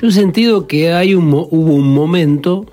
Yo he sentido que hubo un momento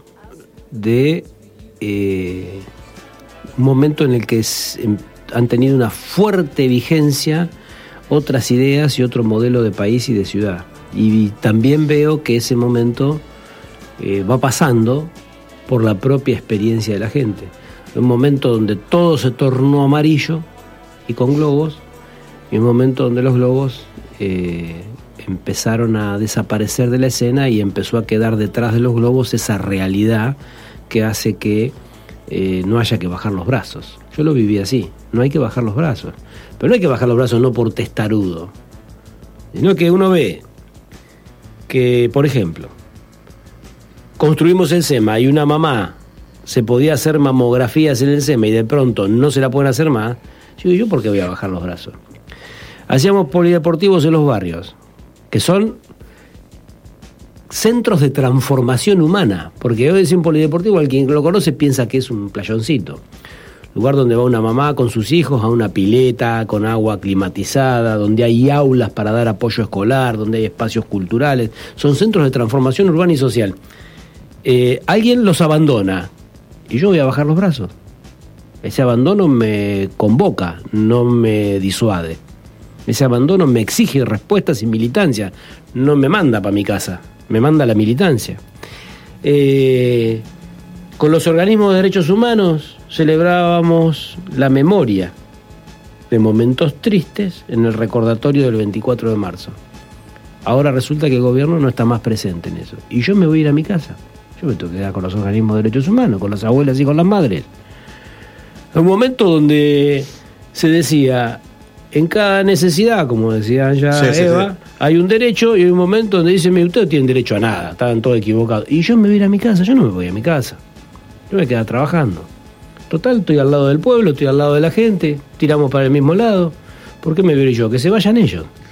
en el que han tenido una fuerte vigencia otras ideas y otro modelo de país y de ciudad. Y también veo que ese momento va pasando por la propia experiencia de la gente. Un momento donde todo se tornó amarillo y con globos, y un momento donde los globos empezaron a desaparecer de la escena y empezó a quedar detrás de los globos esa realidad que hace que no haya que bajar los brazos. Yo lo viví así, no hay que bajar los brazos. Pero no hay que bajar los brazos no por testarudo, sino que uno ve que, por ejemplo, construimos el SEMA y una mamá se podía hacer mamografías en el SEMA y de pronto no se la pueden hacer más. Yo ¿por qué voy a bajar los brazos? Hacíamos polideportivos en los barrios, que son centros de transformación humana, porque hoy decir un polideportivo, al quien lo conoce piensa que es un playoncito. Lugar donde va una mamá con sus hijos a una pileta con agua climatizada, donde hay aulas para dar apoyo escolar, donde hay espacios culturales. Son centros de transformación urbana y social. Alguien los abandona y yo voy a bajar los brazos. Ese abandono me convoca, no me disuade. Ese abandono me exige respuestas y militancia. No me manda para mi casa, me manda la militancia. Con los organismos de derechos humanos celebrábamos la memoria de momentos tristes en el recordatorio del 24 de marzo. Ahora resulta que el gobierno no está más presente en eso. Y yo me voy a ir a mi casa. Yo me tengo que quedar con los organismos de derechos humanos, con las abuelas y con las madres. Un momento donde se decía, en cada necesidad, como decía ya Eva, hay un derecho, y hay un momento donde dicen, ustedes no tienen derecho a nada, estaban todos equivocados. Y yo me voy a ir a mi casa, yo no me voy a mi casa. Yo me quedo trabajando. Total, estoy al lado del pueblo, estoy al lado de la gente, tiramos para el mismo lado. ¿Por qué me voy yo? Que se vayan ellos.